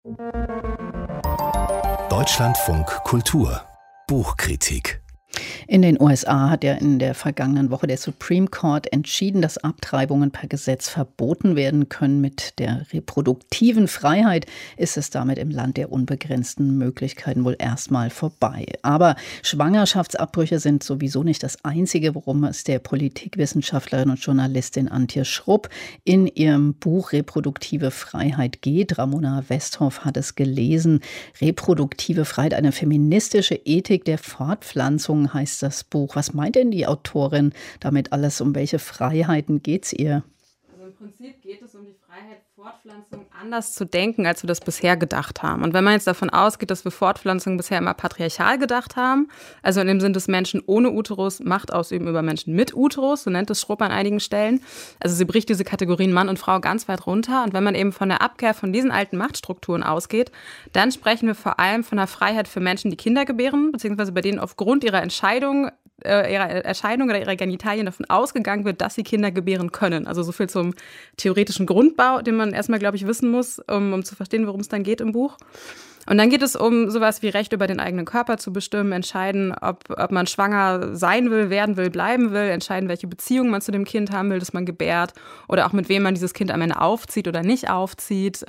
Deutschlandfunk Kultur Buchkritik. In den USA hat ja in der vergangenen Woche der Supreme Court entschieden, dass Abtreibungen per Gesetz verboten werden können. Mit der reproduktiven Freiheit ist es damit im Land der unbegrenzten Möglichkeiten wohl erstmal vorbei. Aber Schwangerschaftsabbrüche sind sowieso nicht das Einzige, worum es der Politikwissenschaftlerin und Journalistin Antje Schrupp in ihrem Buch Reproduktive Freiheit geht. Ramona Westhoff hat es gelesen. Reproduktive Freiheit, eine feministische Ethik der Fortpflanzung heißt das Buch. Was meint denn die Autorin damit alles? Um welche Freiheiten geht es ihr? Also im Prinzip geht es um die Freiheit, Fortpflanzung anders zu denken, als wir das bisher gedacht haben. Und wenn man jetzt davon ausgeht, dass wir Fortpflanzung bisher immer patriarchal gedacht haben, also in dem Sinn, dass Menschen ohne Uterus Macht ausüben über Menschen mit Uterus, so nennt es Schrupp an einigen Stellen. Also sie bricht diese Kategorien Mann und Frau ganz weit runter. Und wenn man eben von der Abkehr von diesen alten Machtstrukturen ausgeht, dann sprechen wir vor allem von einer Freiheit für Menschen, die Kinder gebären, beziehungsweise bei denen aufgrund ihrer Erscheinung oder ihrer Genitalien davon ausgegangen wird, dass sie Kinder gebären können. Also so viel zum theoretischen Grundbau, den man erstmal, glaube ich, wissen muss, um zu verstehen, worum es dann geht im Buch. Und dann geht es um sowas wie Recht über den eigenen Körper zu bestimmen, entscheiden, ob man schwanger sein will, werden will, bleiben will, entscheiden, welche Beziehung man zu dem Kind haben will, das man gebärt, oder auch mit wem man dieses Kind am Ende aufzieht oder nicht aufzieht.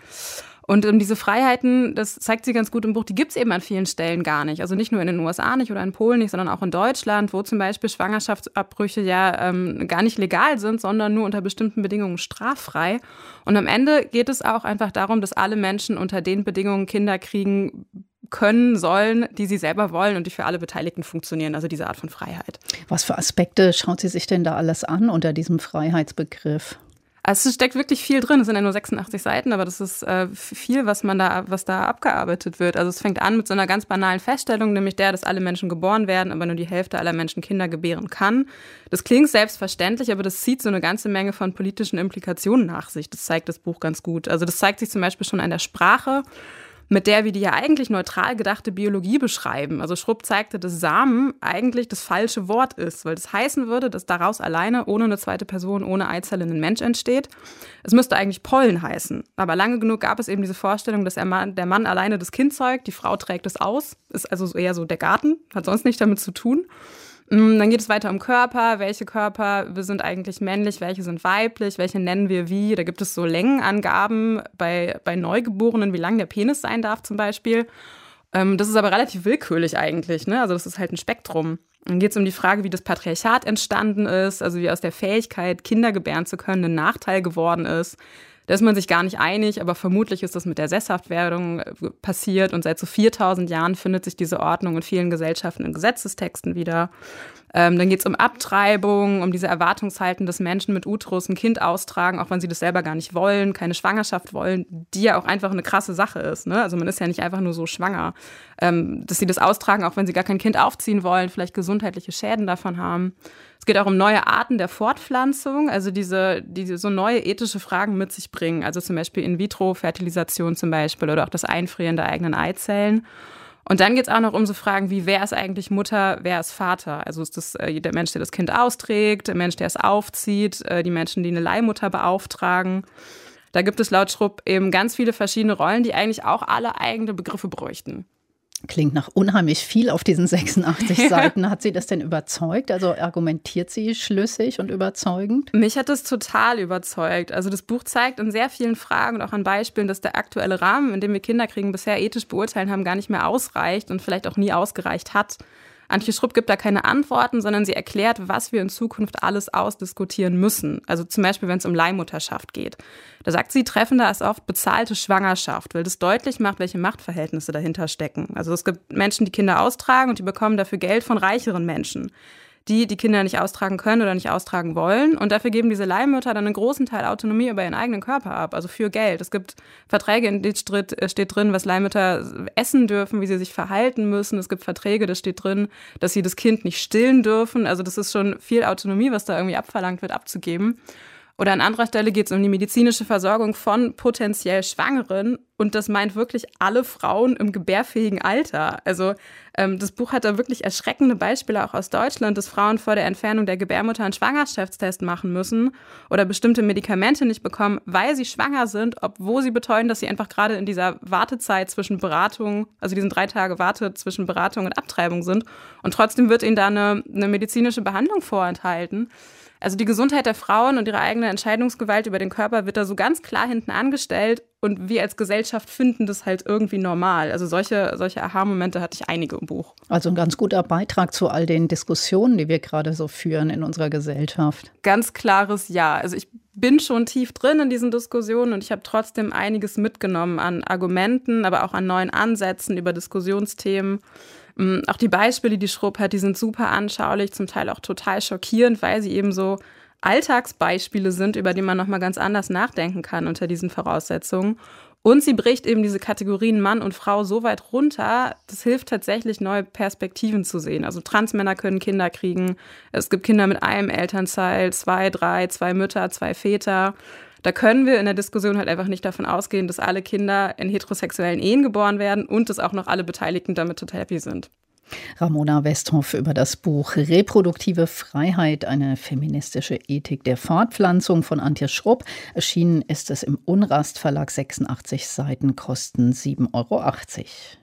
Und diese Freiheiten, das zeigt sie ganz gut im Buch, die gibt es eben an vielen Stellen gar nicht. Also nicht nur in den USA nicht oder in Polen nicht, sondern auch in Deutschland, wo zum Beispiel Schwangerschaftsabbrüche ja gar nicht legal sind, sondern nur unter bestimmten Bedingungen straffrei. Und am Ende geht es auch einfach darum, dass alle Menschen unter den Bedingungen Kinder kriegen können, sollen, die sie selber wollen und die für alle Beteiligten funktionieren, also diese Art von Freiheit. Was für Aspekte schaut sie sich denn da alles an unter diesem Freiheitsbegriff? Also es steckt wirklich viel drin. Es sind ja nur 86 Seiten, aber das ist viel, was da abgearbeitet wird. Also es fängt an mit so einer ganz banalen Feststellung, nämlich dass alle Menschen geboren werden, aber nur die Hälfte aller Menschen Kinder gebären kann. Das klingt selbstverständlich, aber das zieht so eine ganze Menge von politischen Implikationen nach sich. Das zeigt das Buch ganz gut. Also das zeigt sich zum Beispiel schon an der Sprache, mit der wir die ja eigentlich neutral gedachte Biologie beschreiben. Also Schrupp zeigte, dass Samen eigentlich das falsche Wort ist, weil das heißen würde, dass daraus alleine, ohne eine zweite Person, ohne Eizelle ein Mensch entsteht. Es müsste eigentlich Pollen heißen. Aber lange genug gab es eben diese Vorstellung, dass der Mann alleine das Kind zeugt, die Frau trägt es aus, ist also eher so der Garten, hat sonst nichts damit zu tun. Dann geht es weiter um Körper. Welche Körper sind eigentlich männlich, welche sind weiblich, welche nennen wir wie? Da gibt es so Längenangaben bei Neugeborenen, wie lang der Penis sein darf zum Beispiel. Das ist aber relativ willkürlich eigentlich, ne? Also das ist halt ein Spektrum. Dann geht es um die Frage, wie das Patriarchat entstanden ist, also wie aus der Fähigkeit, Kinder gebären zu können, ein Nachteil geworden ist. Da ist man sich gar nicht einig, aber vermutlich ist das mit der Sesshaftwerdung passiert und seit so 4000 Jahren findet sich diese Ordnung in vielen Gesellschaften in Gesetzestexten wieder. Dann geht es um Abtreibung, um diese Erwartungshaltung, dass Menschen mit Uterus ein Kind austragen, auch wenn sie das selber gar nicht wollen, keine Schwangerschaft wollen, die ja auch einfach eine krasse Sache ist, ne? Also man ist ja nicht einfach nur so schwanger. Dass sie das austragen, auch wenn sie gar kein Kind aufziehen wollen, vielleicht gesundheitliche Schäden davon haben. Es geht auch um neue Arten der Fortpflanzung, also die so neue ethische Fragen mit sich bringen. Also zum Beispiel In-vitro-Fertilisation zum Beispiel oder auch das Einfrieren der eigenen Eizellen. Und dann geht es auch noch um so Fragen wie, wer ist eigentlich Mutter, wer ist Vater? Also ist das der Mensch, der das Kind austrägt, der Mensch, der es aufzieht, die Menschen, die eine Leihmutter beauftragen. Da gibt es laut Schrupp eben ganz viele verschiedene Rollen, die eigentlich auch alle eigene Begriffe bräuchten. Klingt nach unheimlich viel auf diesen 86 Seiten. Hat sie das denn überzeugt? Also argumentiert sie schlüssig und überzeugend? Mich hat das total überzeugt. Also das Buch zeigt in sehr vielen Fragen und auch an Beispielen, dass der aktuelle Rahmen, in dem wir Kinder kriegen, bisher ethisch beurteilen haben, gar nicht mehr ausreicht und vielleicht auch nie ausgereicht hat. Antje Schrupp gibt da keine Antworten, sondern sie erklärt, was wir in Zukunft alles ausdiskutieren müssen. Also zum Beispiel, wenn es um Leihmutterschaft geht. Da sagt sie, treffender ist oft bezahlte Schwangerschaft, weil das deutlich macht, welche Machtverhältnisse dahinter stecken. Also es gibt Menschen, die Kinder austragen und die bekommen dafür Geld von reicheren Menschen, die Kinder nicht austragen können oder nicht austragen wollen. Und dafür geben diese Leihmütter dann einen großen Teil Autonomie über ihren eigenen Körper ab, also für Geld. Es gibt Verträge, in denen steht drin, was Leihmütter essen dürfen, wie sie sich verhalten müssen. Es gibt Verträge, da steht drin, dass sie das Kind nicht stillen dürfen. Also das ist schon viel Autonomie, was da irgendwie abverlangt wird, abzugeben. Oder an anderer Stelle geht es um die medizinische Versorgung von potenziell Schwangeren. Und das meint wirklich alle Frauen im gebärfähigen Alter. Also das Buch hat da wirklich erschreckende Beispiele auch aus Deutschland, dass Frauen vor der Entfernung der Gebärmutter einen Schwangerschaftstest machen müssen oder bestimmte Medikamente nicht bekommen, weil sie schwanger sind, obwohl sie beteuern, dass sie einfach gerade in dieser Wartezeit zwischen Beratung, also diesen 3 Tage Warte zwischen Beratung und Abtreibung sind. Und trotzdem wird ihnen da eine medizinische Behandlung vorenthalten. Also die Gesundheit der Frauen und ihre eigene Entscheidungsgewalt über den Körper wird da so ganz klar hinten angestellt und wir als Gesellschaft finden das halt irgendwie normal. Also solche Aha-Momente hatte ich einige im Buch. Also ein ganz guter Beitrag zu all den Diskussionen, die wir gerade so führen in unserer Gesellschaft. Ganz klares Ja. Also ich bin schon tief drin in diesen Diskussionen und ich habe trotzdem einiges mitgenommen an Argumenten, aber auch an neuen Ansätzen über Diskussionsthemen. Auch die Beispiele, die Schrupp hat, die sind super anschaulich, zum Teil auch total schockierend, weil sie eben so Alltagsbeispiele sind, über die man nochmal ganz anders nachdenken kann unter diesen Voraussetzungen. Und sie bricht eben diese Kategorien Mann und Frau so weit runter, das hilft tatsächlich, neue Perspektiven zu sehen. Also Transmänner können Kinder kriegen, es gibt Kinder mit einem Elternteil, 2, 3, 2 Mütter, 2 Väter. Da können wir in der Diskussion halt einfach nicht davon ausgehen, dass alle Kinder in heterosexuellen Ehen geboren werden und dass auch noch alle Beteiligten damit total happy sind. Ramona Westhoff über das Buch Reproduktive Freiheit, eine feministische Ethik der Fortpflanzung von Antje Schrupp. Erschienen ist es im Unrast Verlag, 86 Seiten, kosten 7,80 €